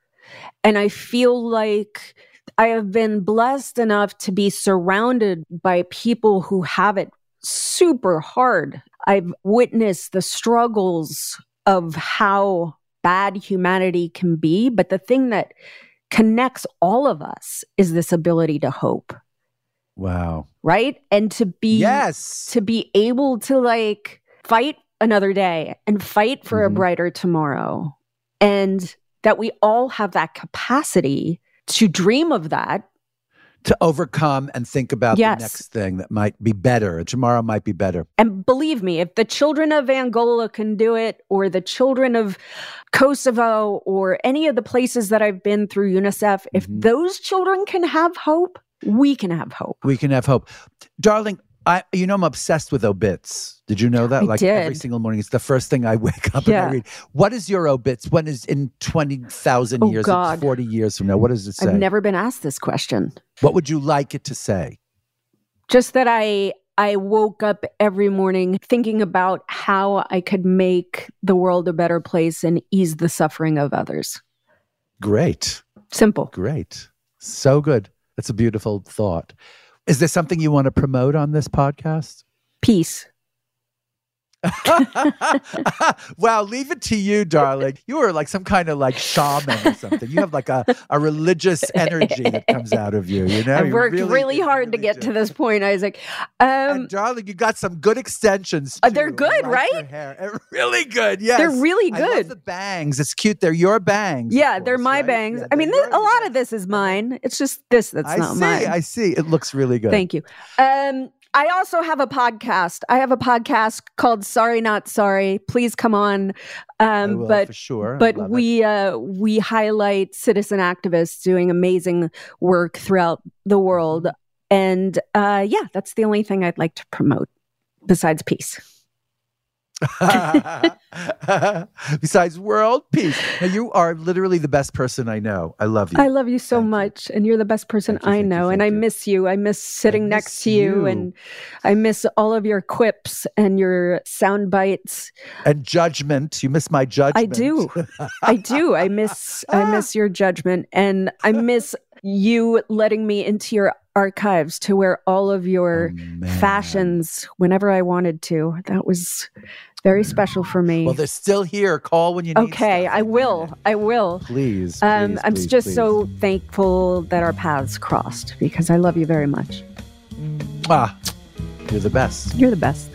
And I feel like I have been blessed enough to be surrounded by people who have it super hard. I've witnessed the struggles of how bad humanity can be. But the thing that connects all of us is this ability to hope. Wow. Right? And to be, yes. to be able to like fight another day and fight for mm-hmm. a brighter tomorrow. And that we all have that capacity to dream of that. To overcome and think about Yes. the next thing that might be better. Tomorrow might be better. And believe me, if the children of Angola can do it, or the children of Kosovo, or any of the places that I've been through UNICEF, if Mhm. those children can have hope, we can have hope. We can have hope. Darling, I you know I'm obsessed with obits. Did you know that? I like every did. single morning, it's the first thing I wake up Yeah. and I read. What is your obits? When is in twenty thousand Oh, years, God. forty years from now? What does it say? I've never been asked this question. What would you like it to say? Just that I I woke up every morning thinking about how I could make the world a better place and ease the suffering of others. Great. Simple. Great. So good. That's a beautiful thought. Is there something you want to promote on this podcast? Peace. Wow, leave it to you, darling. You are like some kind of like shaman or something. You have like a, a religious energy that comes out of you, you know? I've You worked really, you hard to really get do. to this point, Isaac. Um, And darling, you got some good extensions. Uh, they're too. good, I like right? your hair. Uh, Really good, yes. They're really I love good. the bangs. It's cute. They're your bangs. of yeah, they're course, my right? bangs. Yeah, I mean, they're th- a yours. lot of this is mine. It's just this that's I not see. mine. I see. It looks really good. Thank you. Um, I also have a podcast. I have a podcast called Sorry Not Sorry. Please come on. I Um, will, but for sure. I but love it. we uh, we highlight citizen activists doing amazing work throughout the world. And uh, yeah, that's the only thing I'd like to promote besides peace. Besides world peace. Now, you are literally the best person I know. I love you. I love you so Thank you. much, and you're the best person Thank you, I thank you, know. and thank I you. miss you. I miss sitting I next miss to you, you. and I miss all of your quips and your sound bites. And judgment. You miss my judgment. I do. I do. I miss. I miss your judgment, and I miss you letting me into your archives to wear all of your Oh, man. fashions whenever I wanted to. That was very special for me. Well, they're still here. Call when you need Okay, stuff. I will. I will. Please. Um, please, I'm please, just please. so thankful that our paths crossed because I love you very much. Ah, you're the best. You're the best.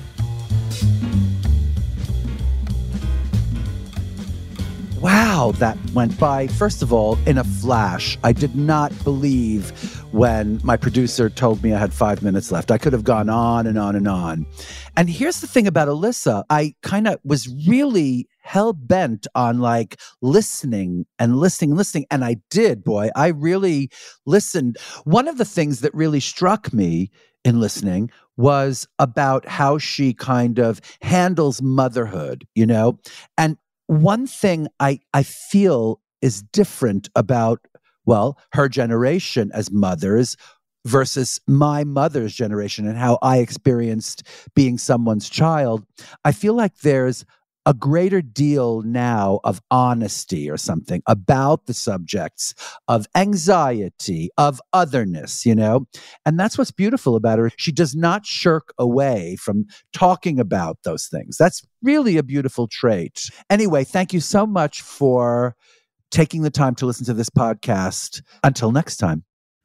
Wow, that went by, first of all, in a flash. I did not believe when my producer told me I had five minutes left. I could have gone on and on and on. And here's the thing about Alyssa. I kind of was really hell-bent on like listening and listening and listening. And I did, boy. I really listened. One of the things that really struck me in listening was about how she kind of handles motherhood, you know? And one thing I, I feel is different about, well, her generation as mothers versus my mother's generation and how I experienced being someone's child. I feel like there's a greater deal now of honesty or something about the subjects of anxiety, of otherness, you know? And that's what's beautiful about her. She does not shirk away from talking about those things. That's really a beautiful trait. Anyway, thank you so much for taking the time to listen to this podcast. Until next time.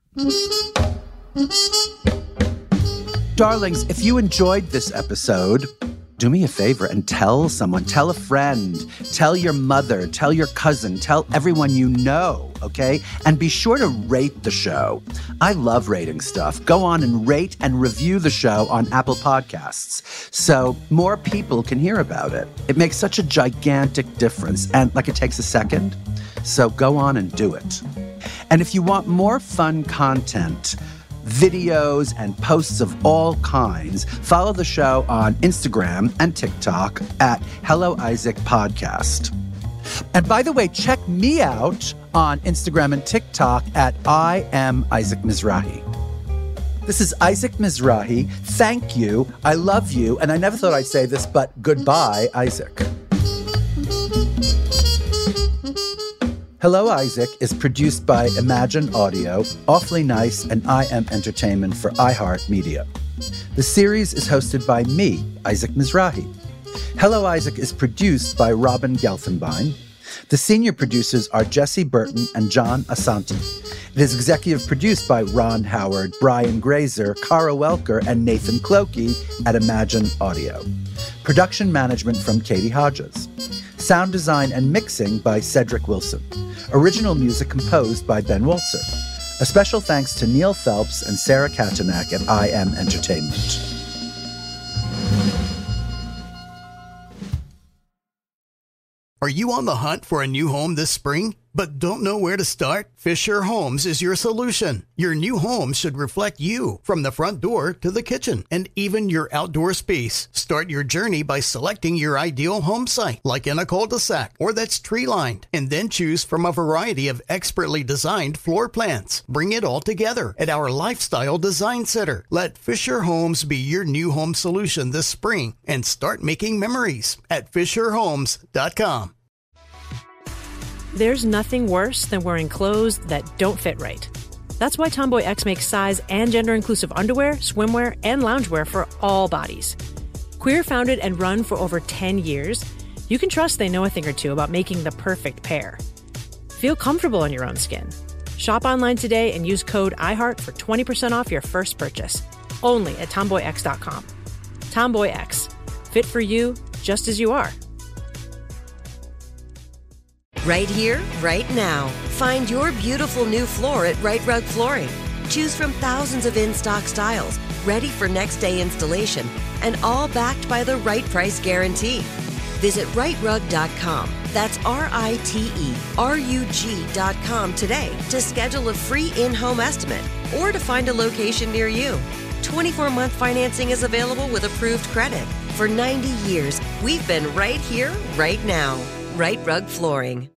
Darlings, if you enjoyed this episode, do me a favor and tell someone, tell a friend, tell your mother, tell your cousin, tell everyone you know, okay? And be sure to rate the show. I love rating stuff. Go on and rate and review the show on Apple Podcasts so more people can hear about it. It makes such a gigantic difference, and like it takes a second. So go on and do it. And if you want more fun content, videos and posts of all kinds, follow the show on Instagram and TikTok at Hello Isaac Podcast. And by the way, check me out on Instagram and TikTok at I am Isaac Mizrahi. This is Isaac Mizrahi. Thank you. I love you. And I never thought I'd say this, but goodbye, Isaac. Hello, Isaac is produced by Imagine Audio, Awfully Nice, and I Am Entertainment for iHeartMedia. The series is hosted by me, Isaac Mizrahi. Hello, Isaac is produced by Robin Gelfenbein. The senior producers are Jesse Burton and John Asante. It is executive produced by Ron Howard, Brian Grazer, Cara Welker, and Nathan Clokey at Imagine Audio. Production management from Katie Hodges. Sound design and mixing by Cedric Wilson. Original music composed by Ben Waltzer. A special thanks to Neil Phelps and Sarah Katanak at I M Entertainment. Are you on the hunt for a new home this spring, but don't know where to start? Fisher Homes is your solution. Your new home should reflect you, from the front door to the kitchen, and even your outdoor space. Start your journey by selecting your ideal home site, like in a cul-de-sac or that's tree-lined, and then choose from a variety of expertly designed floor plans. Bring it all together at our Lifestyle Design Center. Let Fisher Homes be your new home solution this spring and start making memories at fisher homes dot com. There's nothing worse than wearing clothes that don't fit right. That's why Tomboy X makes size and gender-inclusive underwear, swimwear, and loungewear for all bodies. Queer founded and run for over ten years, you can trust they know a thing or two about making the perfect pair. Feel comfortable in your own skin. Shop online today and use code iHeart for twenty percent off your first purchase. Only at tomboy x dot com. Tomboy X. Fit for you, just as you are. Right here, right now. Find your beautiful new floor at Rite Rug Flooring. Choose from thousands of in-stock styles, ready for next day installation, and all backed by the right price guarantee. Visit rite rug dot com. That's R I T E R U G dot com today to schedule a free in-home estimate or to find a location near you. twenty-four month financing is available with approved credit. For ninety years, we've been right here, right now. Rite Rug Flooring.